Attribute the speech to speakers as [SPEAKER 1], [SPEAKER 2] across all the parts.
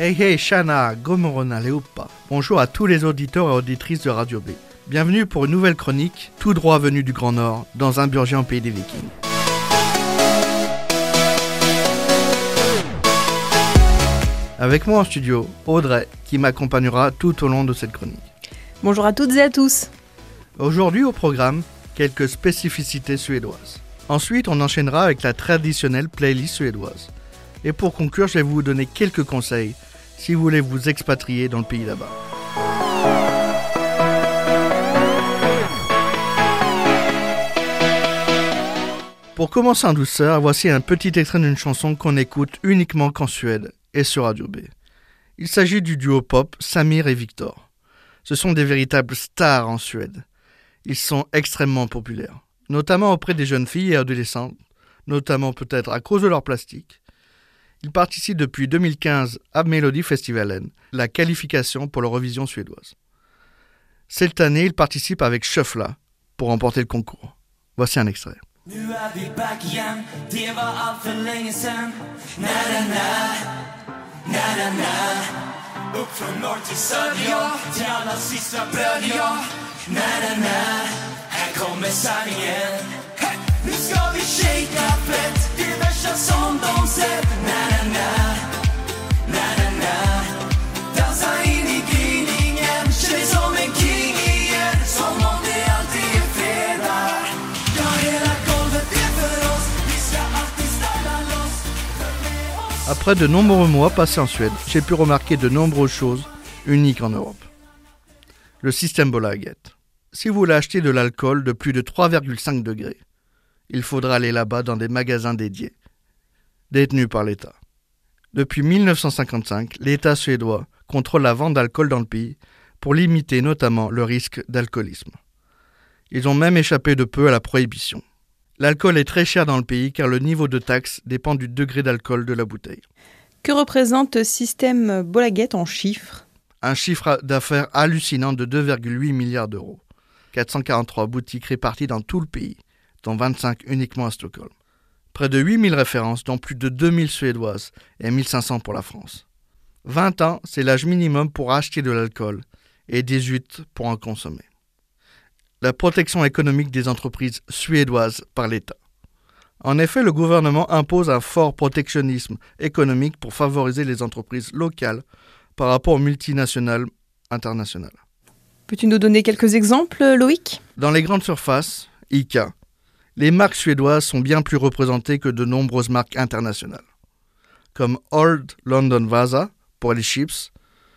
[SPEAKER 1] Hey hey Shana, Gomorona Leopa. Bonjour à tous les auditeurs et auditrices de Radio B. Bienvenue pour une nouvelle chronique, tout droit venue du Grand Nord, dans un burgeant pays des Vikings. Avec moi en studio, Audrey, qui m'accompagnera tout au long de cette chronique.
[SPEAKER 2] Bonjour à toutes et à tous.
[SPEAKER 1] Aujourd'hui au programme, quelques spécificités suédoises. Ensuite, on enchaînera avec la traditionnelle playlist suédoise. Et pour conclure, je vais vous donner quelques conseils si vous voulez vous expatrier dans le pays là-bas. Pour commencer en douceur, voici un petit extrait d'une chanson qu'on écoute uniquement qu'en Suède et sur Radio B. Il s'agit du duo pop Samir et Viktor. Ce sont des véritables stars en Suède. Ils sont extrêmement populaires, notamment auprès des jeunes filles et adolescentes, notamment peut-être à cause de leur plastique. Ils participent depuis 2015 à Melodifestivalen, la qualification pour l'Eurovision suédoise. Cette année, ils participent avec Shuffla pour remporter le concours. Voici un extrait.
[SPEAKER 3] Nu är vi back igen, det var allt för länge sen. Upp från norr till söder, ja, till alla sista bröder, ja. Här kommer sanningen. Hey! Nu ska vi shakea fett, det värsta som de sett. Dansa in i gryningen, känn dig som en king igen. Som om det alltid är fredag. Ja, hela golvet är för oss, vi ska alltid styla loss.
[SPEAKER 1] Après de nombreux mois passés en Suède, j'ai pu remarquer de nombreuses choses uniques en Europe. Le système Bolaget. Si vous voulez acheter de l'alcool de plus de 3,5 degrés, il faudra aller là-bas dans des magasins dédiés, détenus par l'État. Depuis 1955, l'État suédois contrôle la vente d'alcool dans le pays pour limiter notamment le risque d'alcoolisme. Ils ont même échappé de peu à la prohibition. L'alcool est très cher dans le pays car le niveau de taxe dépend du degré d'alcool de la bouteille.
[SPEAKER 2] Que représente système Bolaget en chiffres ?
[SPEAKER 1] Un chiffre d'affaires hallucinant de 2,8 milliards d'euros. 443 boutiques réparties dans tout le pays, dont 25 uniquement à Stockholm. Près de 8000 références, dont plus de 2000 suédoises et 1500 pour la France. 20 ans, c'est l'âge minimum pour acheter de l'alcool et 18 pour en consommer. La protection économique des entreprises suédoises par l'État. En effet, le gouvernement impose un fort protectionnisme économique pour favoriser les entreprises locales par rapport aux multinationales internationales.
[SPEAKER 2] Peux-tu nous donner quelques exemples, Loïc ?
[SPEAKER 1] Dans les grandes surfaces, ICA, les marques suédoises sont bien plus représentées que de nombreuses marques internationales, comme Old London Vasa pour les chips,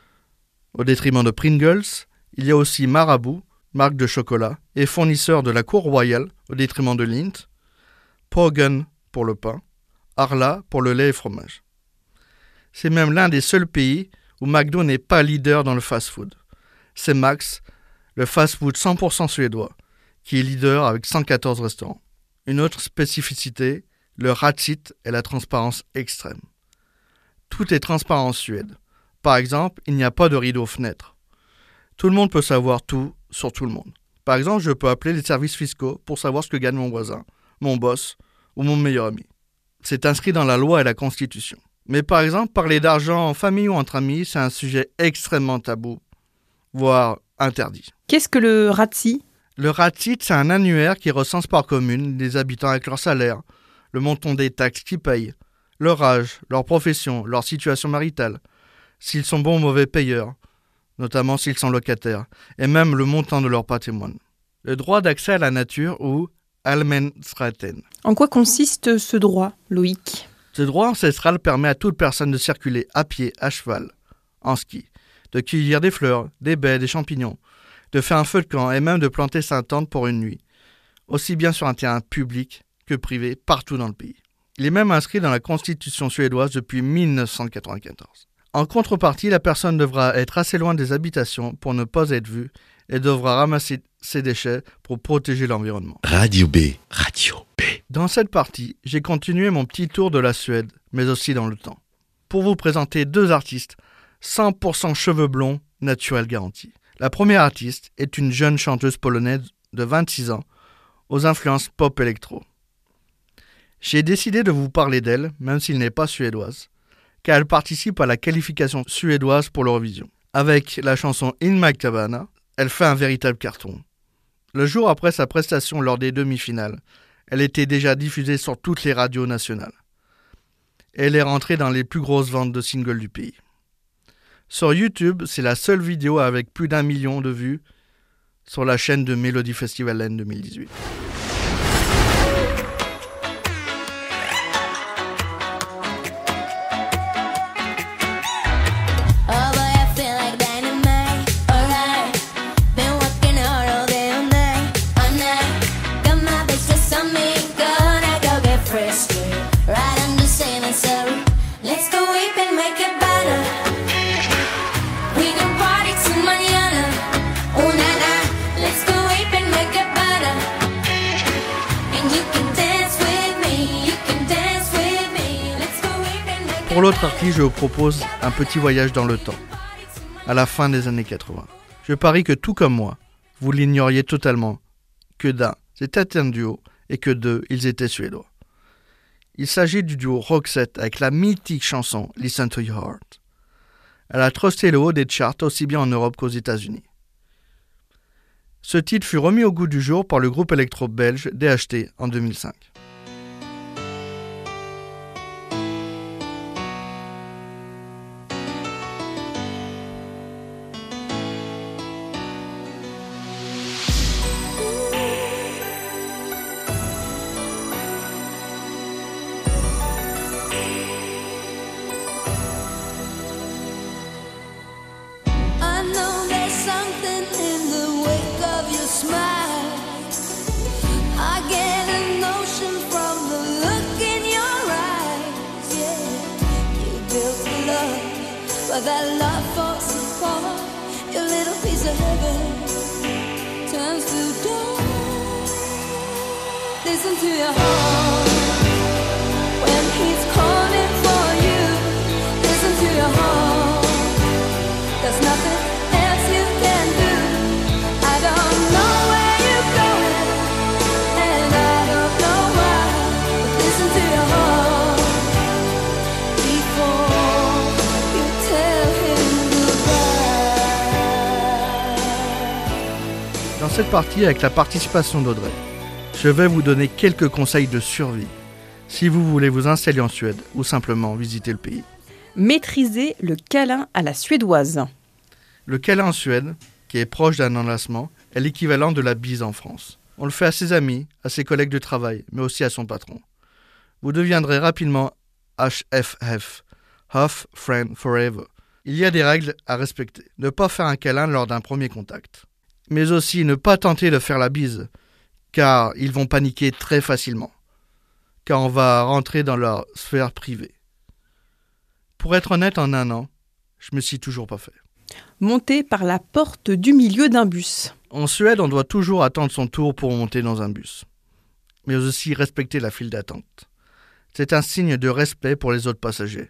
[SPEAKER 1] au détriment de Pringles. Il y a aussi Marabou, marque de chocolat, et fournisseur de la cour royale, au détriment de Lindt, Pågen pour le pain, Arla pour le lait et fromage. C'est même l'un des seuls pays où McDo n'est pas leader dans le fast-food. C'est Max, le fast-food 100% suédois, qui est leader avec 114 restaurants. Une autre spécificité, le ratsit et la transparence extrême. Tout est transparent en Suède. Par exemple, il n'y a pas de rideau fenêtre. Tout le monde peut savoir tout sur tout le monde. Par exemple, je peux appeler les services fiscaux pour savoir ce que gagne mon voisin, mon boss ou mon meilleur ami. C'est inscrit dans la loi et la Constitution. Mais par exemple, parler d'argent en famille ou entre amis, c'est un sujet extrêmement tabou, voire interdit.
[SPEAKER 2] Qu'est-ce que le ratsi ?
[SPEAKER 1] Le ratsit, c'est un annuaire qui recense par commune les habitants avec leur salaire, le montant des taxes qu'ils payent, leur âge, leur profession, leur situation maritale, s'ils sont bons ou mauvais payeurs, notamment s'ils sont locataires, et même le montant de leur patrimoine. Le droit d'accès à la nature ou allemansrätten.
[SPEAKER 2] En quoi consiste ce droit, Loïc ?
[SPEAKER 1] Ce droit ancestral permet à toute personne de circuler à pied, à cheval, en ski, de cueillir des fleurs, des baies, des champignons, de faire un feu de camp et même de planter sa tente pour une nuit, aussi bien sur un terrain public que privé partout dans le pays. Il est même inscrit dans la Constitution suédoise depuis 1994. En contrepartie, la personne devra être assez loin des habitations pour ne pas être vue et devra ramasser ses déchets pour protéger l'environnement.
[SPEAKER 4] Radio B. Radio B.
[SPEAKER 1] Dans cette partie, j'ai continué mon petit tour de la Suède, mais aussi dans le temps, pour vous présenter deux artistes 100% cheveux blonds, naturels garantis. La première artiste est une jeune chanteuse polonaise de 26 ans, aux influences pop-électro. J'ai décidé de vous parler d'elle, même s'il n'est pas suédoise, car elle participe à la qualification suédoise pour l'Eurovision. Avec la chanson In My Cabana, elle fait un véritable carton. Le jour après sa prestation lors des demi-finales, elle était déjà diffusée sur toutes les radios nationales. Elle est rentrée dans les plus grosses ventes de singles du pays. Sur YouTube, c'est la seule vidéo avec plus d'1 million de vues sur la chaîne de Melody Festivalen 2018. Pour l'autre artiste, je vous propose un petit voyage dans le temps, à la fin des années 80. Je parie que tout comme moi, vous l'ignoriez totalement, que d'un, c'était un duo, et que deux, ils étaient suédois. Il s'agit du duo Roxette avec la mythique chanson Listen to Your Heart. Elle a trusté le haut des charts aussi bien en Europe qu'aux États-Unis. Ce titre fut remis au goût du jour par le groupe électro belge DHT en 2005.
[SPEAKER 5] But that love falls apart. Your little piece of heaven turns to dawn. Listen to your heart when he's calling for you. Listen to your heart. There's nothing else you can do. I don't know where you're going, and I don't know why. But listen to your heart before
[SPEAKER 1] Dans cette partie, avec la participation d'Audrey, je vais vous donner quelques conseils de survie si vous voulez vous installer en Suède ou simplement visiter le pays.
[SPEAKER 2] Maîtriser le câlin à la suédoise.
[SPEAKER 1] Le câlin en Suède, qui est proche d'un enlacement, est l'équivalent de la bise en France. On le fait à ses amis, à ses collègues de travail, mais aussi à son patron. Vous deviendrez rapidement HFF, Half Friend Forever. Il y a des règles à respecter. Ne pas faire un câlin lors d'un premier contact. Mais aussi ne pas tenter de faire la bise, car ils vont paniquer très facilement, car on va rentrer dans leur sphère privée. Pour être honnête, en 1 an, je me suis toujours pas fait.
[SPEAKER 2] Monter par la porte du milieu d'un bus.
[SPEAKER 1] En Suède, on doit toujours attendre son tour pour monter dans un bus, mais aussi respecter la file d'attente. C'est un signe de respect pour les autres passagers.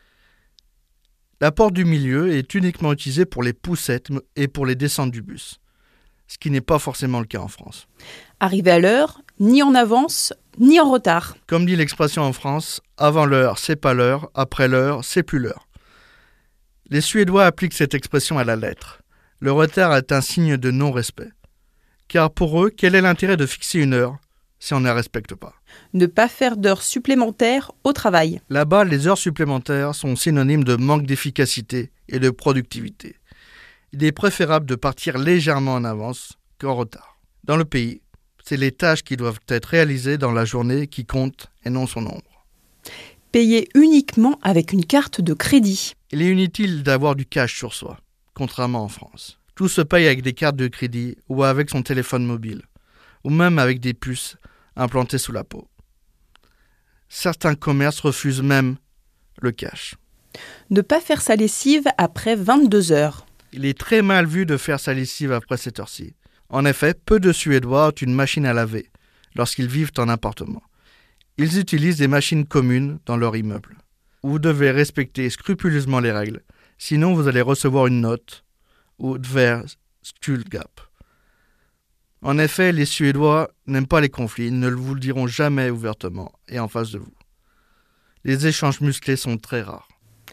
[SPEAKER 1] La porte du milieu est uniquement utilisée pour les poussettes et pour les descentes du bus, ce qui n'est pas forcément le cas en France.
[SPEAKER 2] Arriver à l'heure, ni en avance, ni en retard.
[SPEAKER 1] Comme dit l'expression en France, avant l'heure, c'est pas l'heure, après l'heure, c'est plus l'heure. Les Suédois appliquent cette expression à la lettre. Le retard est un signe de non-respect. Car pour eux, quel est l'intérêt de fixer une heure si on ne la respecte pas ?
[SPEAKER 2] Ne pas faire d'heures supplémentaires au travail.
[SPEAKER 1] Là-bas, les heures supplémentaires sont synonymes de manque d'efficacité et de productivité. Il est préférable de partir légèrement en avance qu'en retard. Dans le pays, c'est les tâches qui doivent être réalisées dans la journée qui comptent et non son nombre.
[SPEAKER 2] Payer uniquement avec une carte de crédit.
[SPEAKER 1] Il est inutile d'avoir du cash sur soi, contrairement en France. Tout se paye avec des cartes de crédit ou avec son téléphone mobile, ou même avec des puces implantées sous la peau. Certains commerces refusent même le cash.
[SPEAKER 2] Ne pas faire sa lessive après 22 heures.
[SPEAKER 1] Il est très mal vu de faire sa lessive après cette heure-ci. En effet, peu de Suédois ont une machine à laver lorsqu'ils vivent en appartement. Ils utilisent des machines communes dans leur immeuble. Vous devez respecter scrupuleusement les règles, sinon vous allez recevoir une note ou dver skuldgap. En effet, les Suédois n'aiment pas les conflits, ils ne vous le diront jamais ouvertement et en face de vous. Les échanges musclés sont très rares.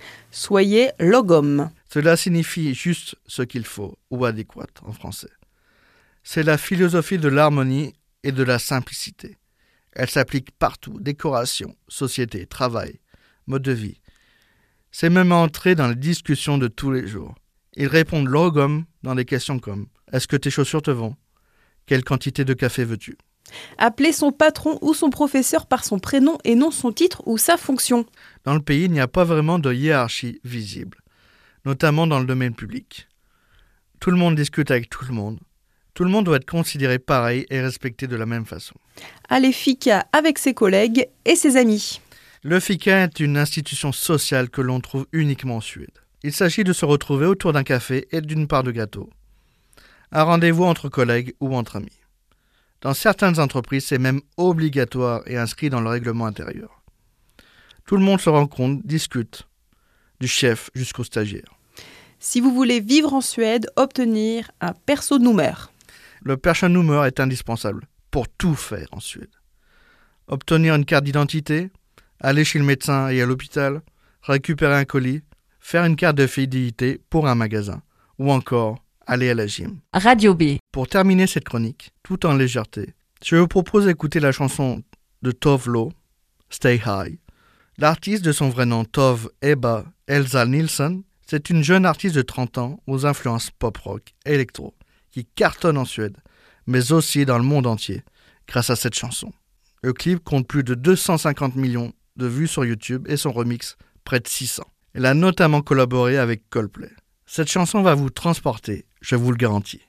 [SPEAKER 2] Soyez logom.
[SPEAKER 1] Cela signifie juste ce qu'il faut, ou adéquat en français. C'est la philosophie de l'harmonie et de la simplicité. Elle s'applique partout, décoration, société, travail, mode de vie. C'est même entré dans les discussions de tous les jours. Ils répondent logom dans des questions comme « Est-ce que tes chaussures te vont ? Quelle quantité de café veux-tu ?»
[SPEAKER 2] Appeler son patron ou son professeur par son prénom et non son titre ou sa fonction.
[SPEAKER 1] Dans le pays, il n'y a pas vraiment de hiérarchie visible, notamment dans le domaine public. Tout le monde discute avec tout le monde. Tout le monde doit être considéré pareil et respecté de la même façon.
[SPEAKER 2] Aller fika avec ses collègues et ses amis.
[SPEAKER 1] Le fika est une institution sociale que l'on trouve uniquement en Suède. Il s'agit de se retrouver autour d'un café et d'une part de gâteau. Un rendez-vous entre collègues ou entre amis. Dans certaines entreprises, c'est même obligatoire et inscrit dans le règlement intérieur. Tout le monde se rencontre, discute, du chef jusqu'au stagiaire.
[SPEAKER 2] Si vous voulez vivre en Suède, obtenir un personnummer.
[SPEAKER 1] Le personnummer est indispensable pour tout faire en Suède. Obtenir une carte d'identité, aller chez le médecin et à l'hôpital, récupérer un colis, faire une carte de fidélité pour un magasin, ou encore aller à la gym.
[SPEAKER 6] Radio B.
[SPEAKER 1] Pour terminer cette chronique, tout en légèreté, je vous propose d'écouter la chanson de Tove Lo, Stay High. L'artiste de son vrai nom, Tove Ebba Elsa Nilsson, c'est une jeune artiste de 30 ans aux influences pop-rock et électro, qui cartonne en Suède, mais aussi dans le monde entier, grâce à cette chanson. Le clip compte plus de 250 millions de vues sur YouTube et son remix près de 600. Elle a notamment collaboré avec Coldplay. Cette chanson va vous transporter, je vous le garantis.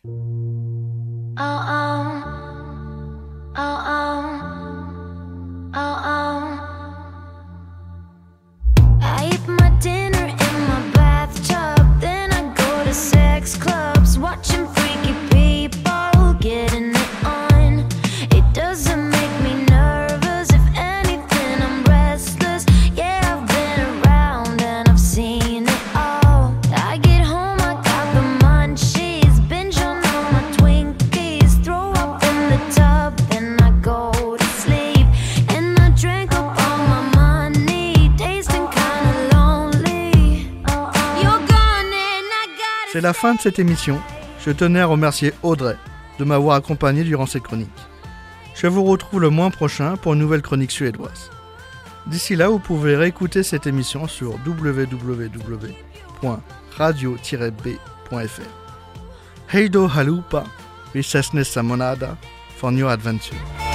[SPEAKER 5] I eat my dinner in my bathtub, then I go to sex clubs, watching freaky people getting it on. It doesn't make me nervous, if anything I'm restless. Yeah, I've been around and I've seen it all. I get home, I got the munchies, binge on all my Twinkies, throw up in the tub, then I go to sleep, and I drank up all my money, tasting kinda lonely. You're gone and I got
[SPEAKER 1] C'est la fin de cette émission. Je tenais à remercier Audrey de m'avoir accompagné durant cette chronique. Je vous retrouve le mois prochain pour une nouvelle chronique suédoise. D'ici là, vous pouvez réécouter cette émission sur www.radio-b.fr. Hej då allihopa, vi ses nästa månad för nya adventure.